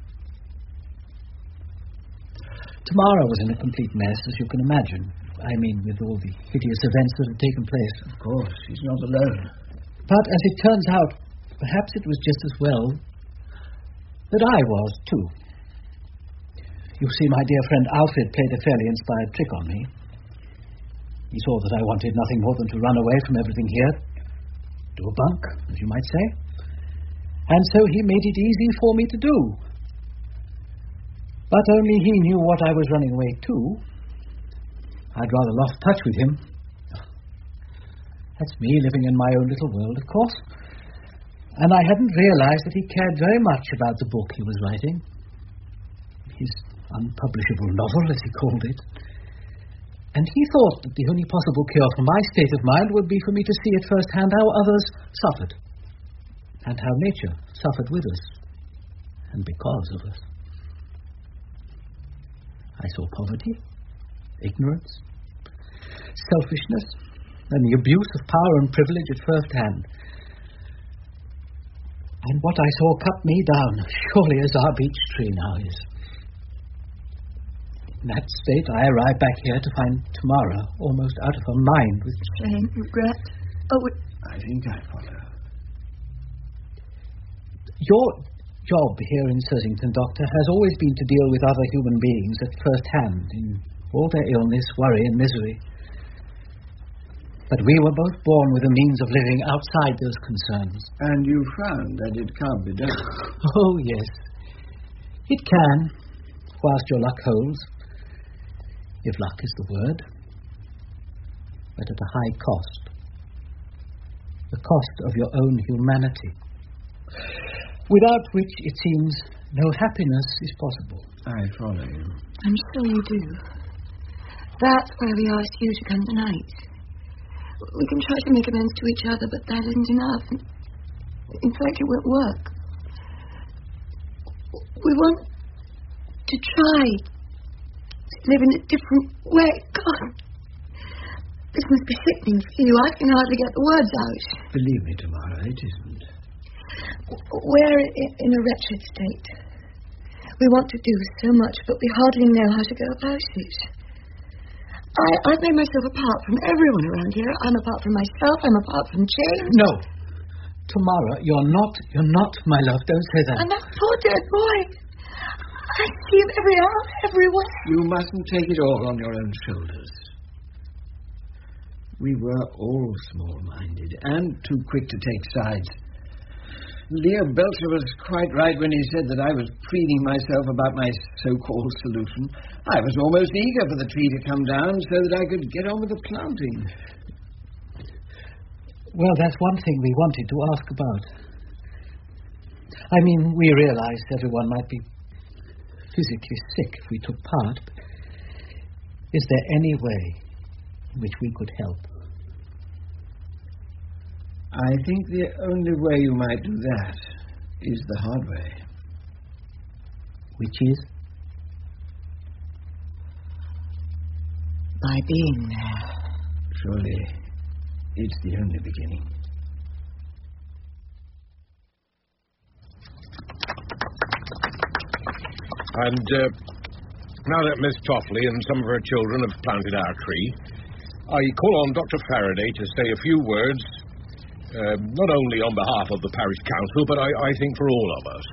Tamara was in a complete mess, as you can imagine. I mean, with all the hideous events that had taken place. Of course, she's not alone. But as it turns out, perhaps it was just as well that I was, too. You see, my dear friend Alfred played a fairly inspired trick on me. He saw that I wanted nothing more than to run away from everything here, do a bunk, as you might say. And so he made it easy for me to do. But only he knew what I was running away to. I'd rather lost touch with him. That's me living in my own little world, of course. And I hadn't realized that he cared very much about the book he was writing. His unpublishable novel, as he called it. And he thought that the only possible cure for my state of mind would be for me to see at first hand how others suffered. And how nature suffered with us. And because of us. I saw poverty, ignorance, selfishness, and the abuse of power and privilege at first hand. And what I saw cut me down, surely as our beech tree now is. In that state, I arrived back here to find Tamara almost out of her mind with shame, regret. I think I follow. Your job here in Sussington, Doctor, has always been to deal with other human beings at first hand in all their illness, worry, and misery. But we were both born with the means of living outside those concerns. And you found that it can't be done. Oh, yes. It can, whilst your luck holds. If luck is the word. But at a high cost. The cost of your own humanity. Without which, it seems, no happiness is possible. I follow you. I'm sure you do. That's why we asked you to come tonight. We can try to make amends to each other, but that isn't enough. In fact, it won't work. We want to try to live in a different way. God, this must be sickening for you. I can hardly get the words out. Believe me, Tamara, it isn't. We're in a wretched state. We want to do so much, but we hardly know how to go about it. I've made myself apart from everyone around here. I'm apart from myself. I'm apart from James. No. Tamara, you're not, my love. Don't say that. And that poor dead boy. I see him every hour, everywhere. You mustn't take it all on your own shoulders. We were all small-minded and too quick to take sides. Leo Belcher was quite right when he said that I was preening myself about my so-called solution. I was almost eager for the tree to come down so that I could get on with the planting. Well, that's one thing we wanted to ask about. I mean, we realized everyone might be physically sick if we took part. Is there any way in which we could help? I think the only way you might do that is the hard way. Which is? By being there. Surely, it's the only beginning. And now that Miss Toffley and some of her children have planted our tree, I call on Dr. Faraday to say a few words, not only on behalf of the parish council, but I think for all of us.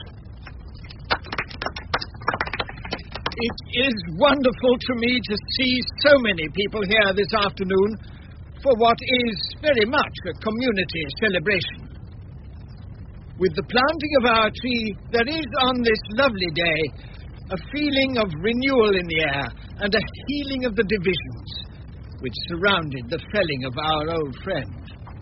It is wonderful to me to see so many people here this afternoon for what is very much a community celebration. With the planting of our tree, there is on this lovely day a feeling of renewal in the air and a healing of the divisions which surrounded the felling of our old friend.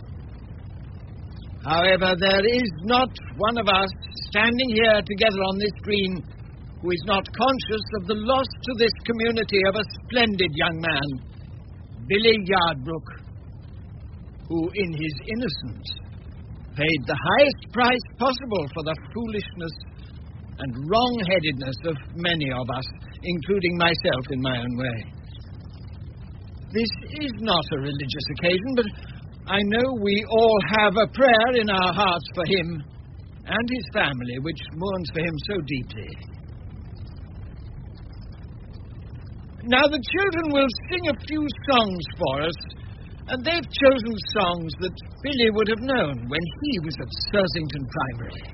However, there is not one of us standing here together on this green who is not conscious of the loss to this community of a splendid young man, Billy Yardbrook, who in his innocence paid the highest price possible for the foolishness and wrong-headedness of many of us, including myself in my own way. This is not a religious occasion, but I know we all have a prayer in our hearts for him and his family, which mourns for him so deeply. Now the children will sing a few songs for us, and they've chosen songs that Billy would have known when he was at Sursington Primary.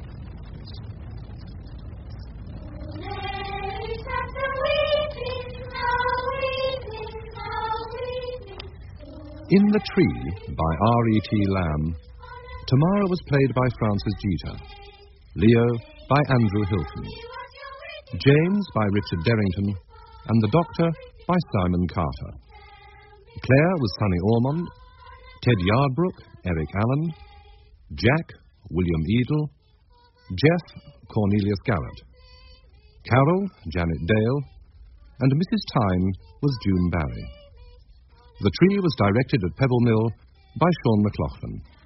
In the Tree by R.E.T. Lamb, Tamara was played by Francis Jeter, Leo by Andrew Hilton, James by Richard Derrington, and the Doctor by Simon Carter. Claire was Sonny Ormond, Ted Yardbrook, Eric Allen, Jack, William Edel, Jeff, Cornelius Garrett, Carol, Janet Dale, and Mrs. Tyne was June Barry. The Tree was directed at Pebble Mill by Sean McLaughlin.